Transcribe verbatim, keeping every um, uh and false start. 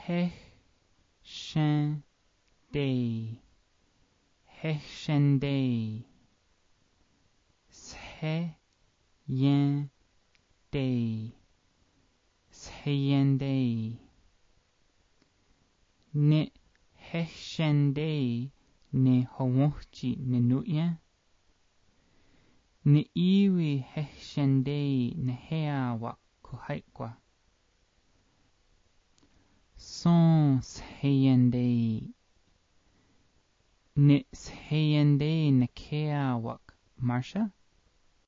hech shen day, hech shen day, she yen day, she yen day, ne hech shen day ne hawonchi ne nuyen, ne iwi hech shen day ne hea wa kuhaikwa. Son seyende ne seyende ne kea wak Marsha